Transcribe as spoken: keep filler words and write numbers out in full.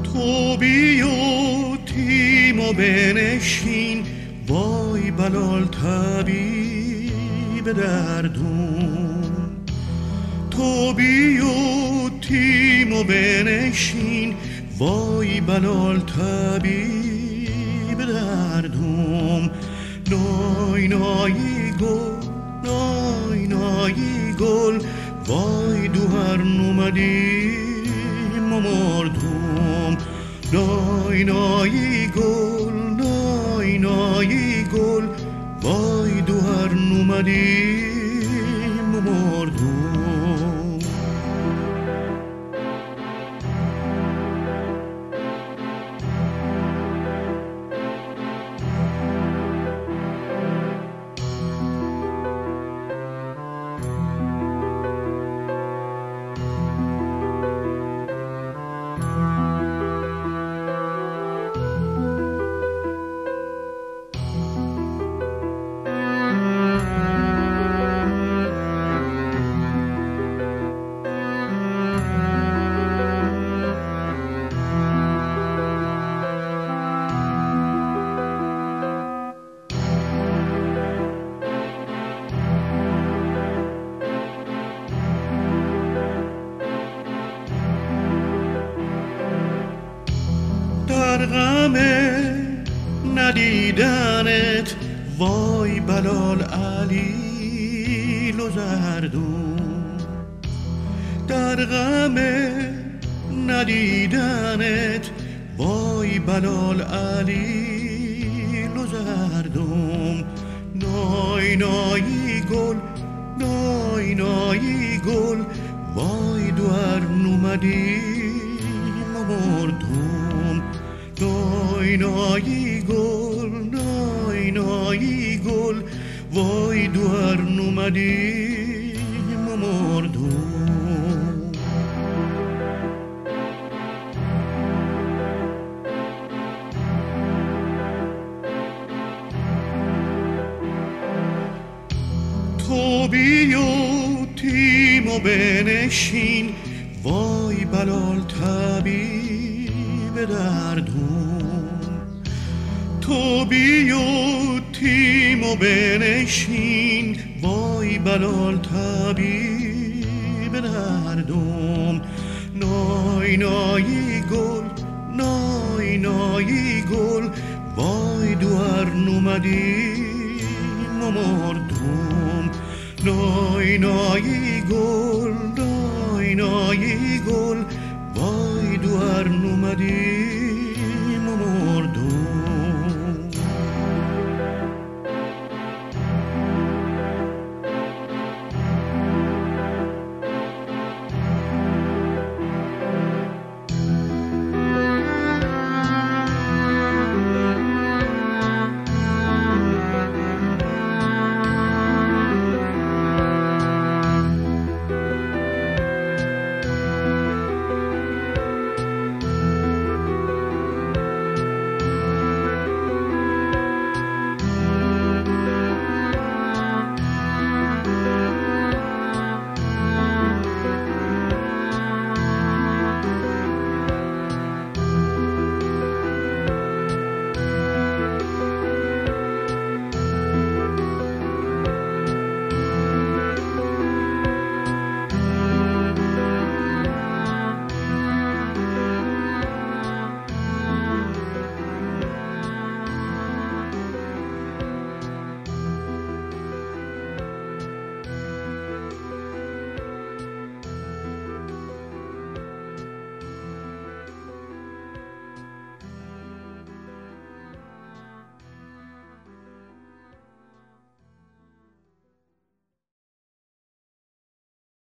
تو بیا تیم و بنشین، وای بلال طبیب دردون. تو بیا تیم و بنشین، وای بلال طبیب دردون. نای نای گل، نای نای گل، وای دو هر نومدیم و مردم. نای نای گل، نای نای گل، وای دو هر نومدیم و مردم. در غم ندیدنت، وای بلال علی لوزردون. در غم ندیدنت، وای بلال علی لوزردون. نای نای گل، نای نای گل، وای دوار نومدیم و مردم. نای نای گل، نای نای گل، وای دوار نومدیم و مردم. تو بیا تیم و بنشین، وای بلال طبیب دردون. تو بیا تیم و بنشین، وای بلال طبیب دردون. نای نای گل، نای نای گل، وای دوار نومدیم و مردم. نای نای گل، نای نای گل، وای دوار نومدیم